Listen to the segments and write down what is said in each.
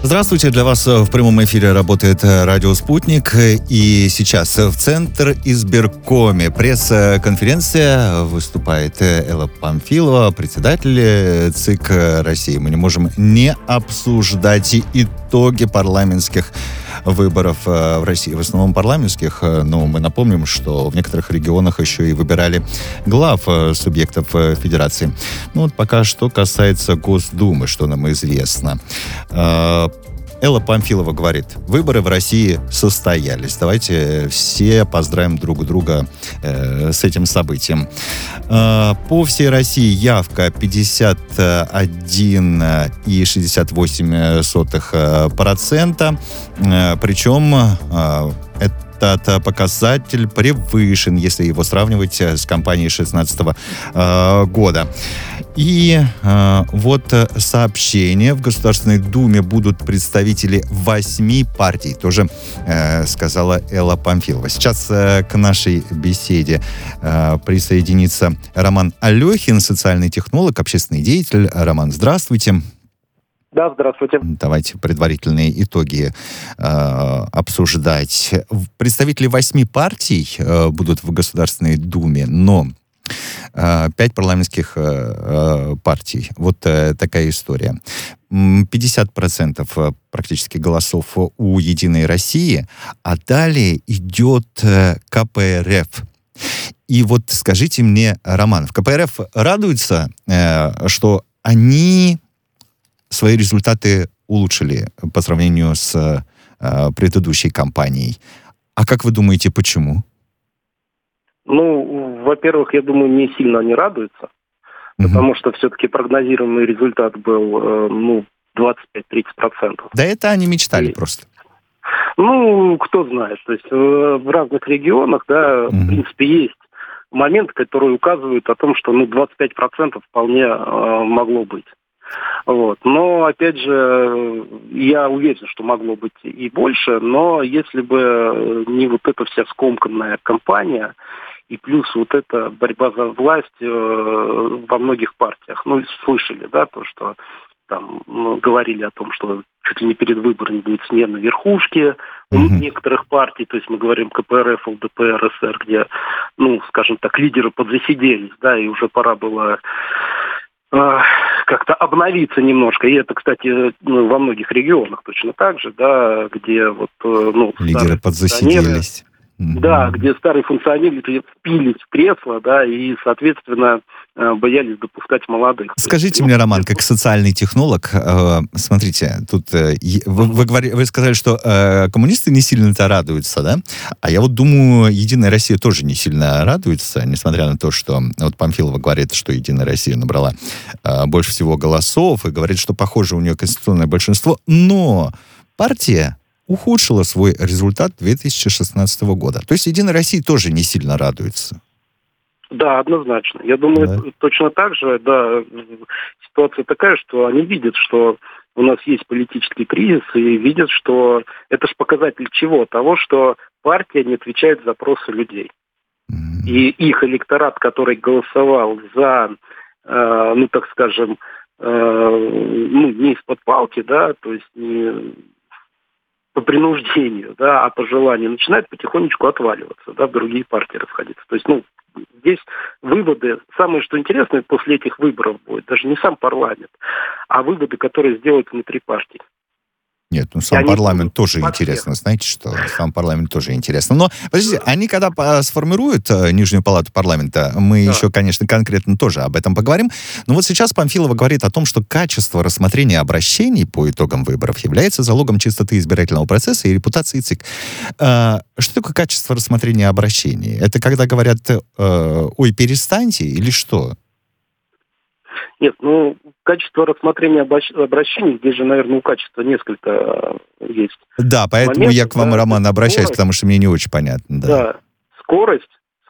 Здравствуйте, для вас в прямом эфире работает радио «Спутник». И сейчас в Центр избиркоме пресс-конференция, выступает Элла Памфилова, председатель ЦИК России. Мы не можем не обсуждать итоги парламентских выборов в России. В основном парламентских, но мы напомним, что в некоторых регионах еще и выбирали глав субъектов федерации. Ну вот пока что касается Госдумы, что нам известно. Элла Памфилова говорит, выборы в России состоялись. Давайте все поздравим друг друга с этим событием. По всей России явка 51,68%. Причем этот показатель превышен, если его сравнивать с кампанией 2016 года. И вот сообщение. В Государственной Думе будут представители 8 партий, тоже сказала Элла Памфилова. Сейчас к нашей беседе присоединится Роман Алехин, социальный технолог, общественный деятель. Роман, здравствуйте. Да, здравствуйте. Давайте предварительные итоги обсуждать. Представители 8 партий будут в Государственной Думе, но 5 парламентских партий. Вот такая история. 50% практически голосов у «Единой России», а далее идет КПРФ. И вот скажите мне, Роман, в КПРФ радуются, что они свои результаты улучшили по сравнению с предыдущей кампанией. А как вы думаете, почему? Ну, во-первых, я думаю, не сильно они радуются, потому что все-таки прогнозируемый результат был, 25-30%. Да это они мечтали просто. Ну, кто знает. То есть в разных регионах, да, в принципе, есть моменты, которые указывают о том, что 25% вполне могло быть. Вот. Но, опять же, я уверен, что могло быть и больше, но если бы не вот эта вся скомканная кампания и плюс вот эта борьба за власть во многих партиях, слышали, да, то, что там говорили о том, что чуть ли не перед выборами будет смена верхушки у некоторых партий, то есть мы говорим КПРФ, ЛДПР, СР, где, скажем так, лидеры подзасиделись, да, и уже пора было как-то обновиться немножко. И это, кстати, во многих регионах точно так же, да, где вот... лидеры подзасиделись. Да, где старые функционеры впились в кресло, да, и, соответственно, боялись допускать молодых. Скажите мне, Роман, как социальный технолог, смотрите, тут вы сказали, что коммунисты не сильно-то радуются, да? А я вот думаю, Единая Россия тоже не сильно радуется, несмотря на то, что вот Памфилова говорит, что Единая Россия набрала больше всего голосов и говорит, что, похоже, у нее конституционное большинство, но партия ухудшила свой результат 2016 года. То есть Единая Россия тоже не сильно радуется. Да, однозначно. Я думаю, точно так же, да, ситуация такая, что они видят, что у нас есть политический кризис, и видят, что это же показатель чего? Того, что партия не отвечает на запросы людей. И их электорат, который голосовал за, так скажем, не из-под палки, да, то есть не по принуждению, да, а по желанию, начинает потихонечку отваливаться, да, в другие партии расходиться. То есть, здесь выводы, самое что интересное после этих выборов будет, даже не сам парламент, а выводы, которые сделают внутри партий. Нет, сам парламент тоже интересно. Знаете что? Сам парламент тоже интересно. Но, подождите, они когда сформируют Нижнюю палату парламента, мы еще, конечно, конкретно тоже об этом поговорим. Но вот сейчас Памфилова говорит о том, что качество рассмотрения обращений по итогам выборов является залогом чистоты избирательного процесса и репутации ЦИК. Что такое качество рассмотрения обращений? Это когда говорят, ой, перестаньте, или что? Нет, качество рассмотрения обращений, здесь же, наверное, у качества несколько есть. Да, поэтому я к вам, Роман, обращаюсь, потому что мне не очень понятно. Да, скорость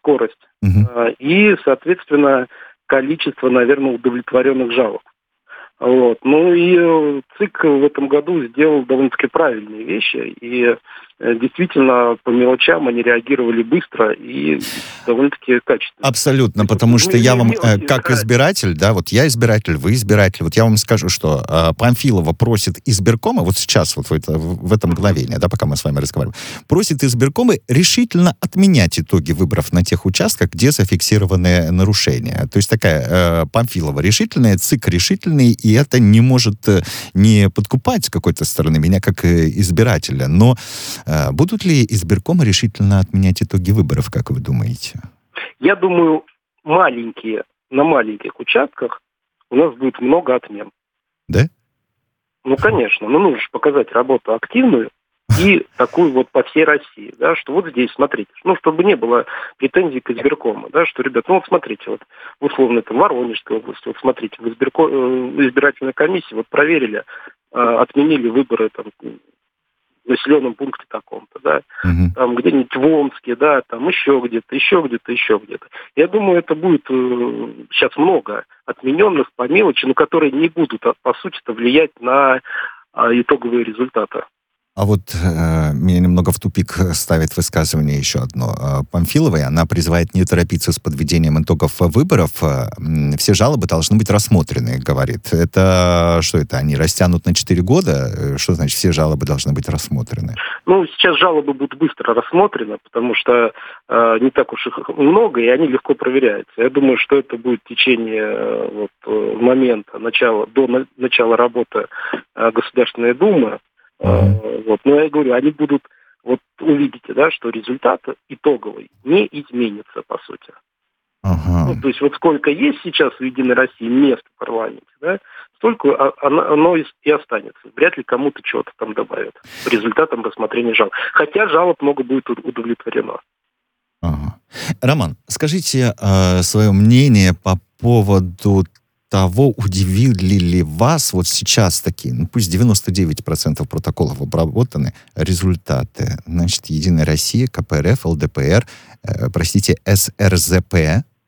и, соответственно, количество, наверное, удовлетворенных жалоб. Вот. И ЦИК в этом году сделал довольно-таки правильные вещи, и действительно по мелочам они реагировали быстро и довольно-таки качественно. Абсолютно, потому что я вам, как избиратель, да, вот я избиратель, вы избиратель, вот я вам скажу, что Памфилова просит избиркома, вот сейчас, вот в это мгновение, да, пока мы с вами разговариваем, просит избиркома решительно отменять итоги выборов на тех участках, где зафиксированы нарушения. То есть такая Памфилова решительная, ЦИК решительный, и это не может не подкупать с какой-то стороны меня как избирателя. Но будут ли избиркомы решительно отменять итоги выборов, как вы думаете? Я думаю, на маленьких участках у нас будет много отмен. Да? Ну, конечно. Ну, нужно же показать работу активную и такую вот по всей России, да, что вот здесь, смотрите, ну, чтобы не было претензий к избиркому, да, что, ребят, ну, вот смотрите, вот, условно, там, в Воронежской области, вот, смотрите, в избирательной комиссии, вот, проверили, отменили выборы, там, в населенном пункте таком-то, да, там где-нибудь в Омске, да, там еще где-то. Я думаю, это будет сейчас много отмененных по мелочи, но которые не будут, по сути-то, влиять на итоговые результаты. А вот меня немного в тупик ставит высказывание еще одно. Памфиловой, она призывает не торопиться с подведением итогов выборов. Все жалобы должны быть рассмотрены, говорит. Это что это? Они растянут на 4 года? Что значит все жалобы должны быть рассмотрены? Ну, сейчас жалобы будут быстро рассмотрены, потому что не так уж их много, и они легко проверяются. Я думаю, что это будет в течение момента до начала работы Государственной Думы. Вот. Но я говорю, они будут, вот увидите, да, что результат итоговый не изменится, по сути. Ну, то есть вот сколько есть сейчас в «Единой России» мест в парламенте, да, столько оно и останется. Вряд ли кому-то что-то там добавят по результатам рассмотрения жалоб. Хотя жалоб много будет удовлетворено. Роман, скажите свое мнение по поводу того, удивили ли вас вот сейчас такие, ну пусть 99% протоколов обработаны, результаты, значит, Единая Россия, КПРФ, ЛДПР, СРЗП,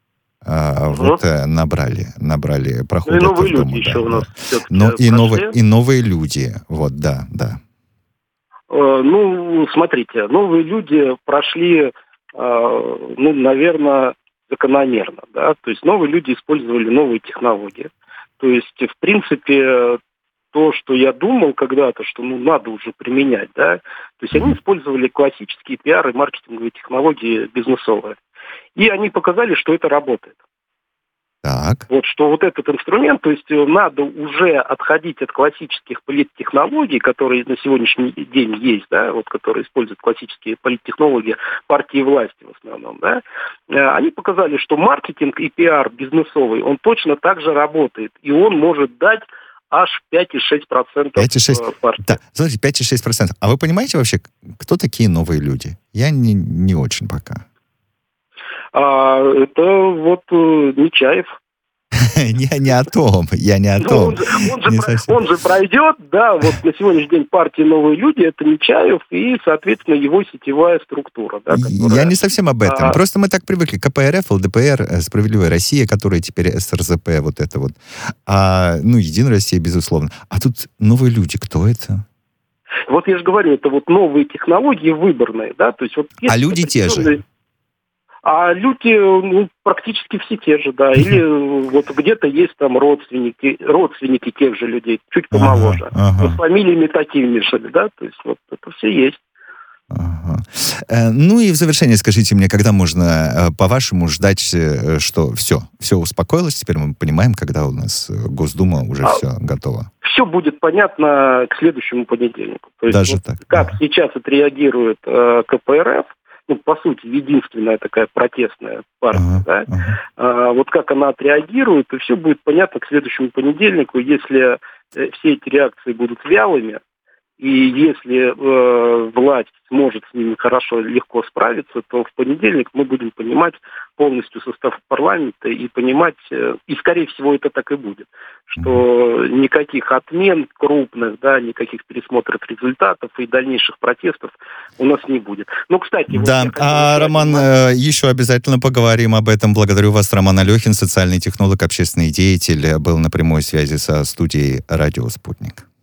вот набрали, проходят. Ну и новые люди еще у нас все-таки. Но и новые люди, вот, да. Ну, смотрите, новые люди прошли, ну, наверное, закономерно, да, то есть новые люди использовали новые технологии. То есть, в принципе, то, что я думал когда-то, что, ну, надо уже применять, да, то есть они использовали классические пиар и маркетинговые технологии бизнесовые. И они показали, что это работает. Так. Вот что вот этот инструмент, то есть надо уже отходить от классических политтехнологий, которые на сегодняшний день есть, да, вот которые используют классические политтехнологии партии власти в основном, да. Они показали, что маркетинг и пиар бизнесовый, он точно так же работает, и он может дать аж 5,6% партии. Да, смотрите, 5,6%. А вы понимаете вообще, кто такие новые люди? Я не очень пока. Это вот Нечаев. Я не о том. Он же пройдет, да, вот на сегодняшний день партии «Новые люди» — это Нечаев и, соответственно, его сетевая структура. Да, я не совсем об этом. Просто мы так привыкли. КПРФ, ЛДПР, «Справедливая Россия», которая теперь СРЗП, вот это вот. Ну, «Единая Россия», безусловно. А тут новые люди. Кто это? Вот я же говорю, это вот новые технологии выборные, да, то есть вот... А люди те же? А люди, ну, практически все те же, да. Или вот где-то есть там родственники тех же людей, чуть помоложе. Но с фамилиями такими же, да. То есть вот это все есть. Ну и в завершение скажите мне, когда можно, по-вашему, ждать, что все успокоилось, теперь мы понимаем, когда у нас Госдума уже все готово? Все будет понятно к следующему понедельнику. То есть, даже вот так? Как сейчас отреагирует КПРФ, ну, по сути, единственная такая протестная партия, вот как она отреагирует, и все будет понятно к следующему понедельнику. Если все эти реакции будут вялыми, и если власть сможет с ними хорошо, легко справиться, то в понедельник мы будем понимать полностью состав парламента и понимать, и скорее всего это так и будет, что никаких отмен крупных, да, никаких пересмотров результатов и дальнейших протестов у нас не будет. Ну, кстати... Да, Роман, еще обязательно поговорим об этом. Благодарю вас, Роман Алехин, социальный технолог, общественный деятель, был на прямой связи со студией «Радио Спутник».